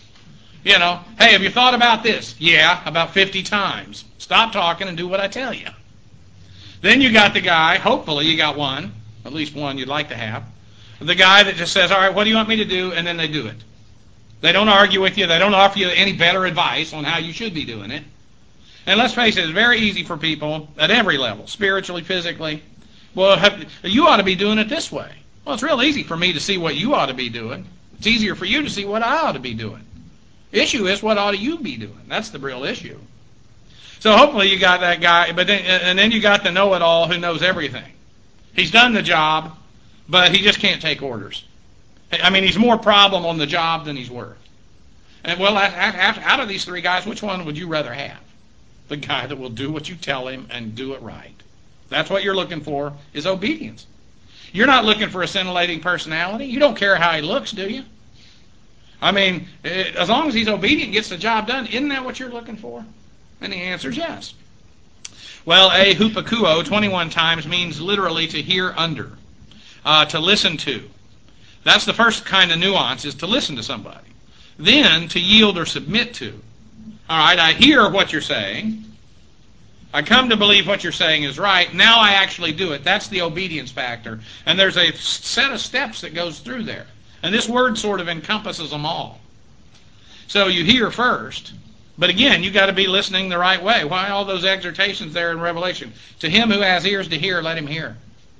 Speaker 1: Hey, have you thought about this? Yeah, about 50 times. Stop talking and do what I tell you. Then you got the guy, hopefully you got one, at least one you'd like to have, the guy that just says, all right, what do you want me to do? And then they do it. They don't argue with you. They don't offer you any better advice on how you should be doing it. And let's face it, it's very easy for people at every level, spiritually, physically. Well, you ought to be doing it this way. Well, it's real easy for me to see what you ought to be doing. It's easier for you to see what I ought to be doing. Issue is, what ought you be doing? That's the real issue. So hopefully you got that guy, then you got the know-it-all who knows everything. He's done the job, but he just can't take orders. I mean, he's more problem on the job than he's worth. And well, out of these 3 guys, which one would you rather have? The guy that will do what you tell him and do it right. That's what you're looking for, is obedience. You're not looking for a scintillating personality. You don't care how he looks, do you? I mean, as long as he's obedient and gets the job done, isn't that what you're looking for? And the answer is yes. Well, hupakuo, 21 times, means literally to hear under, to listen to. That's the first kind of nuance, is to listen to somebody. Then to yield or submit to. All right, I hear what you're saying. I come to believe what you're saying is right. Now I actually do it. That's the obedience factor. And there's a set of steps that goes through there. And this word sort of encompasses them all. So you hear first, but again, you've got to be listening the right way. Why all those exhortations there in Revelation? To him who has ears to hear, let him hear.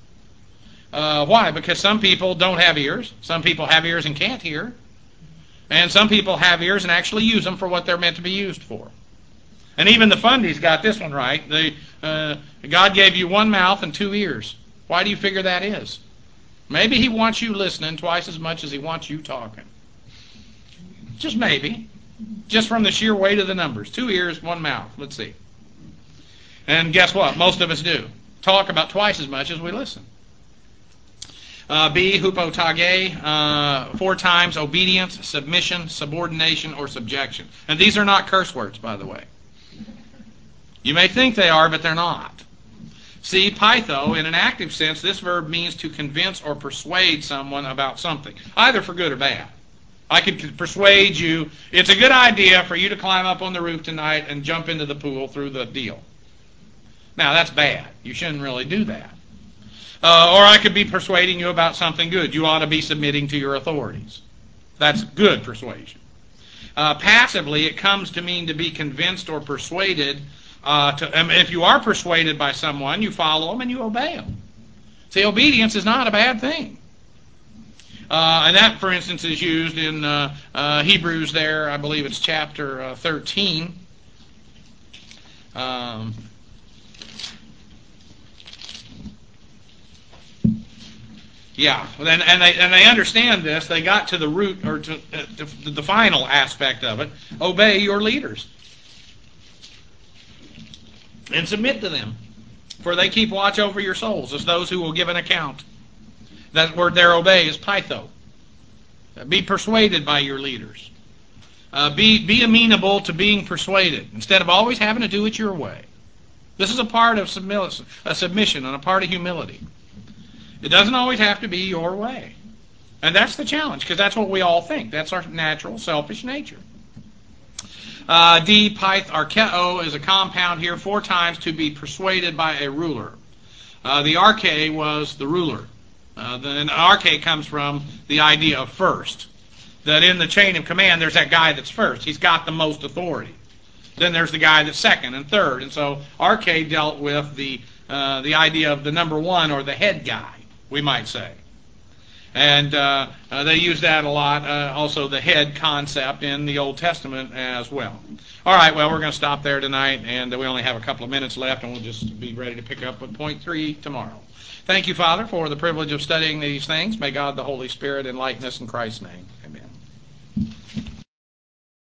Speaker 1: Why? Because some people don't have ears. Some people have ears and can't hear. And some people have ears and actually use them for what they're meant to be used for. And even the fundies got this one right. God gave you 1 mouth and 2 ears. Why do you figure that is? Maybe he wants you listening twice as much as he wants you talking. Just maybe. Just from the sheer weight of the numbers. 2 ears, 1 mouth. Let's see. And guess what? Most of us do. Talk about twice as much as we listen. B, hupotage, 4 times, obedience, submission, subordination, or subjection. And these are not curse words, by the way. You may think they are, but they're not. See, pytho, in an active sense, this verb means to convince or persuade someone about something, either for good or bad. I could persuade you, it's a good idea for you to climb up on the roof tonight and jump into the pool through the deal. Now, that's bad. You shouldn't really do that. Or I could be persuading you about something good. You ought to be submitting to your authorities. That's good persuasion. Passively, it comes to mean to be convinced or persuaded. If you are persuaded by someone, you follow them and you obey them. See, obedience is not a bad thing. And that, for instance, is used in Hebrews there. I believe it's chapter 13. Yeah, and they understand this. They got to the root, or to the final aspect of it. Obey your leaders and submit to them, for they keep watch over your souls as those who will give an account. That word there, obey, is pytho. Be persuaded by your leaders. Be amenable to being persuaded instead of always having to do it your way. This is a part of submission and a part of humility. It doesn't always have to be your way. And that's the challenge, because that's what we all think. That's our natural, selfish nature. Archeo is a compound here 4 times, to be persuaded by a ruler. The arche was the ruler. The arche comes from the idea of first. That in the chain of command, there's that guy that's first. He's got the most authority. Then there's the guy that's second and third. And so arche dealt with the idea of the number one, or the head guy, we might say. And they use that a lot, also the head concept in the Old Testament as well. All right, well, we're going to stop there tonight, and we only have a couple of minutes left, and we'll just be ready to pick up with point 3 tomorrow. Thank you, Father, for the privilege of studying these things. May God the Holy Spirit enlighten us in Christ's name.